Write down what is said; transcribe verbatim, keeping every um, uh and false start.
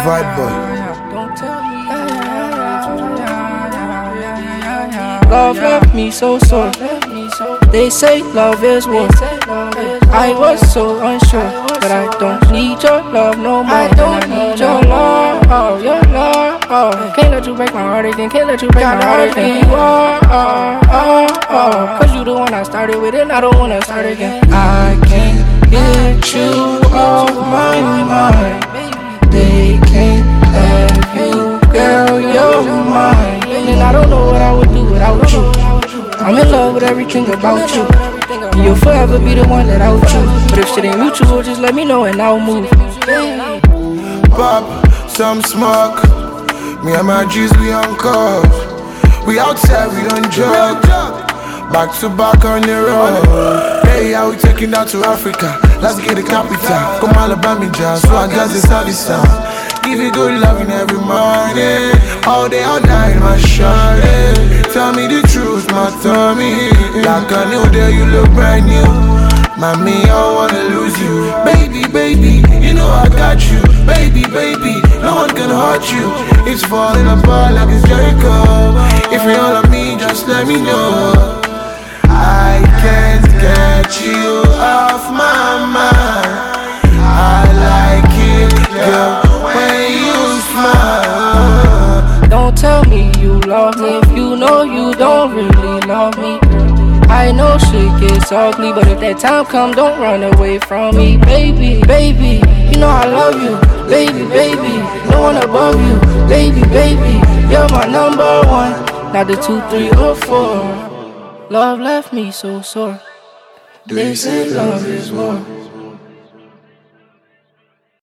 Vibe boy. Don't tell me. Love left me so sore. They say love is war. I was so unsure, but I don't need your love no more. I don't need your love, oh, your love. Oh. Can't let you break my heart again. Can't let you break my heart again. You are, oh, oh, oh. Cause you the one I started with, and I don't wanna start again. I can't get you off my mind. They can't have you, girl, you're mine. And I don't know what I would do without you. I'm in love with everything about you. And you'll forever be the one that I would choose. But if shit ain't mutual, just let me know and I'll move. Pop some smoke. Me and my G's, we on cause. We outside, we don't joke. Back to back on the road. Hey, how we taking out to Africa? Let's get the capital. Come Alabama, jazz. So I got this all this sound. Give you good loving every morning. All day, all night, my shawty. Tell me the truth, my tummy. Like a new day, you look brand new. Mommy, I wanna lose you. Baby, baby, you know I got you. Baby, baby, no one can hurt you. It's falling apart like it's Jericho. If you're all of me, just let me know. I can't get you off my mind. I like it, girl, when you smile. Don't tell me you love me if you know you don't really love me. I know shit gets ugly, but if that time come, don't run away from me. Baby, baby, you know I love you. Baby, baby, no one above you. Baby, baby, you're my number one. Not the two, three, or four. Love left me so sore. They say love is war.